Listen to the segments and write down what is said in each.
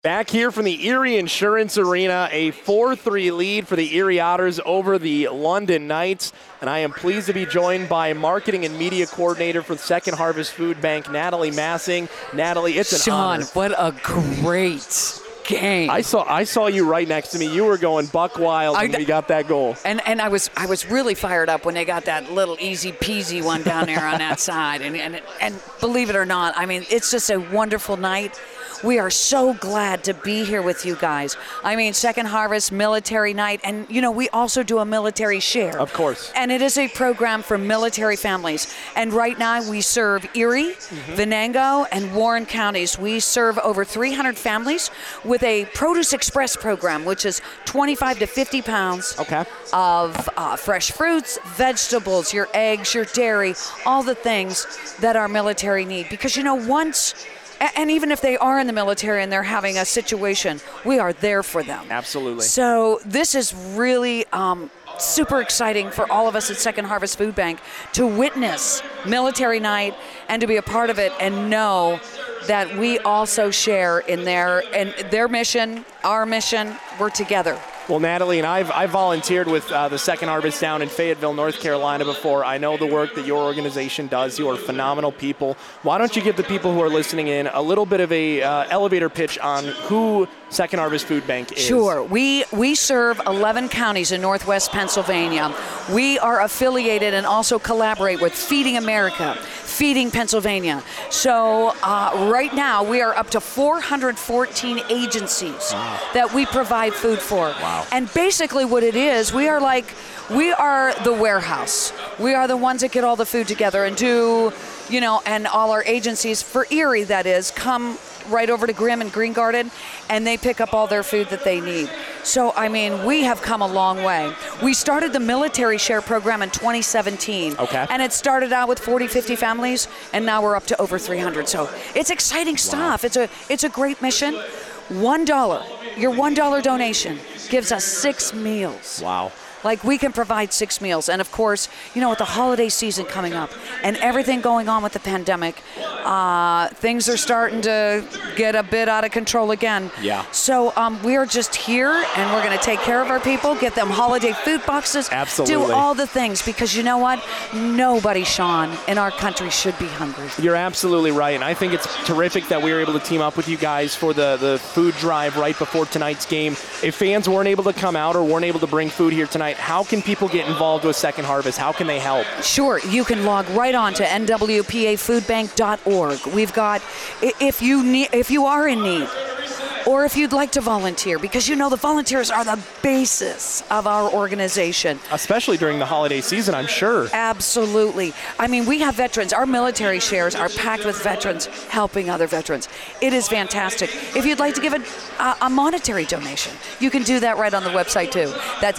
Back here from the Erie Insurance Arena, a 4-3 lead for the Erie Otters over the London Knights. And I am pleased to be joined by Marketing and Media Coordinator for Second Harvest Food Bank, Natalie Massing. Natalie, it's an honor. Sean, what a great game. I saw you right next to me. You were going buck wild when we got that goal. And I was really fired up when they got that little easy peasy one down there on that side. And believe it or not, I mean, it's just a wonderful night. We are so glad to be here with you guys. I mean, Second Harvest Military Night, and we also do a military share. Of course. And it is a program for military families. And right now we serve Erie, Venango, and Warren counties. We serve over 300 families with a Produce Express program, which is 25 to 50 pounds of fresh fruits, vegetables, your eggs, your dairy, all the things that our military need. Because, and even if they are in the military and they're having a situation, we are there for them. Absolutely. So this is really super exciting for all of us at Second Harvest Food Bank to witness Military Night and to be a part of it and know that we also share in their mission, our mission. We're together. Well, Natalie, and I volunteered with the Second Harvest down in Fayetteville, North Carolina before. I know the work that your organization does. You are phenomenal people. Why don't you give the people who are listening in a little bit of a elevator pitch on who Second Harvest Food Bank is? Sure. We serve 11 counties in Northwest Pennsylvania. We are affiliated and also collaborate with Feeding America, Feeding Pennsylvania. So right now we are up to 414 agencies that we provide food for. Wow. And basically what it is, we are the warehouse. We are the ones that get all the food together and do, and all our agencies for Erie, that is, come right over to Grimm and Green Garden, and they pick up all their food that they need. So, I mean, we have come a long way. We started the Military Share program in 2017. And it started out with 40, 50 families, and now we're up to over 300. So it's exciting stuff. It's a great mission. Your $1 donation gives us 6 meals. Wow. Like, we can provide 6 meals. And, of course, with the holiday season coming up and everything going on with the pandemic, things are starting to get a bit out of control again. Yeah. So we are just here, and we're going to take care of our people, get them holiday food boxes. Absolutely. Do all the things, because you know what? Nobody, Sean, in our country should be hungry. You're absolutely right, and I think it's terrific that we were able to team up with you guys for the food drive right before tonight's game. If fans weren't able to come out or weren't able to bring food here tonight, how can people get involved with Second Harvest? How can they help? Sure. You can log right on to nwpafoodbank.org. We've got, if you are in need, or if you'd like to volunteer, because the volunteers are the basis of our organization. Especially during the holiday season, I'm sure. Absolutely. I mean, we have veterans. Our military shares are packed with veterans helping other veterans. It is fantastic. If you'd like to give a monetary donation, you can do that right on the website too. That's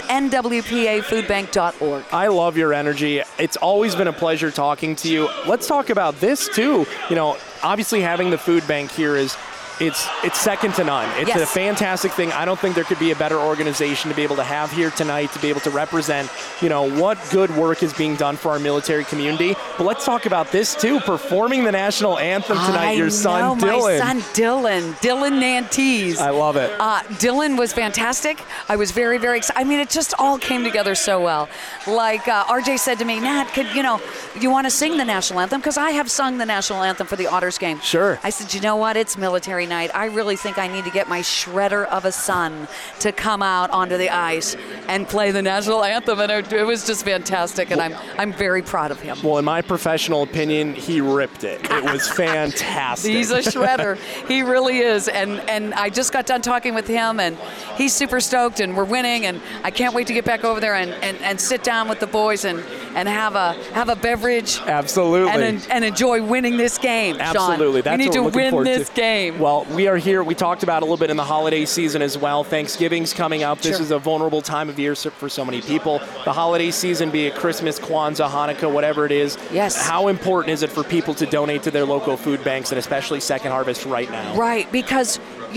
nwpafoodbank.org. I love your energy. It's always been a pleasure talking to you. Let's talk about this too. Obviously having the food bank here it's second to none. It's a fantastic thing. I don't think there could be a better organization to be able to have here tonight, to be able to represent, what good work is being done for our military community. But let's talk about this too, performing the national anthem tonight. Your son, Dylan. My son, Dylan Nantes. I love it. Dylan was fantastic. I was very, very excited. I mean, it just all came together so well. Like RJ said to me, Nat, you want to sing the national anthem? Because I have sung the national anthem for the Otters game. Sure. I said, you know what? It's military night. I really think I need to get my shredder of a son to come out onto the ice and play the national anthem, and it was just fantastic, and I'm very proud of him. Well, in my professional opinion, he ripped it. It was fantastic. He's a shredder. He really is, and I just got done talking with him, and he's super stoked, and we're winning, and I can't wait to get back over there and sit down with the boys and have a beverage. Absolutely. And enjoy winning this game, Absolutely. Sean. We need to win this game. Well, we are here. We talked about a little bit in the holiday season as well. Thanksgiving's coming up. This is a vulnerable time of year for so many people. The holiday season, be it Christmas, Kwanzaa, Hanukkah, whatever it is. Yes. How important is it for people to donate to their local food banks, and especially Second Harvest right now? Right, because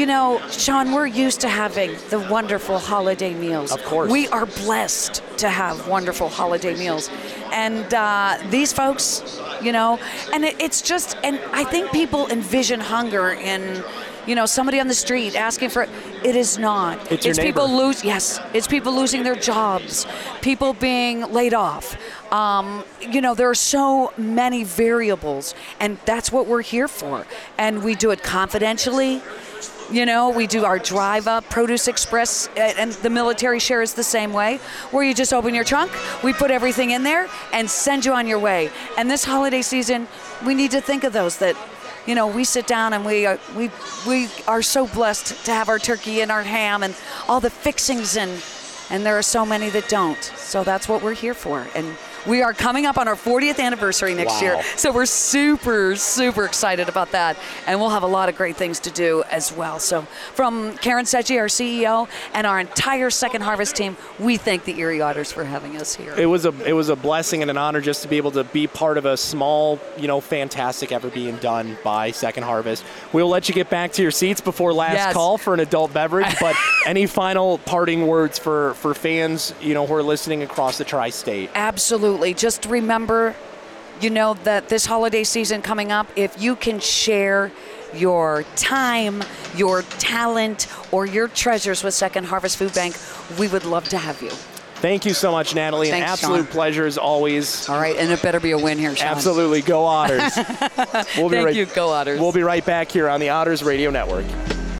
Sean, we're used to having the wonderful holiday meals. Of course. We are blessed to have wonderful holiday meals. And these folks, and it's just, and I think people envision hunger in somebody on the street asking for it. It is not. It's your neighbor. It's people losing their jobs, people being laid off. There are so many variables, and that's what we're here for. And we do it confidentially. We do our drive up Produce Express, and the military share is the same way, where you just open your trunk, we put everything in there and send you on your way. And this holiday season, we need to think of those that, we sit down and we are so blessed to have our turkey and our ham and all the fixings, and there are so many that don't. So that's what we're here for. And we are coming up on our 40th anniversary next year. So we're super, super excited about that. And we'll have a lot of great things to do as well. So from Karen Secchi, our CEO, and our entire Second Harvest team, we thank the Erie Otters for having us here. It was a blessing and an honor just to be able to be part of a small, fantastic effort being done by Second Harvest. We'll let you get back to your seats before last call for an adult beverage. But any final parting words for fans, who are listening across the tri-state? Absolutely. Just remember, that this holiday season coming up, if you can share your time, your talent, or your treasures with Second Harvest Food Bank, we would love to have you. Thank you so much, Natalie. Thanks, an absolute Sean. pleasure as always. All right, and it better be a win here, Sean. Absolutely. Go Otters. Thank you. Go Otters. We'll be right back here on the Otters Radio Network.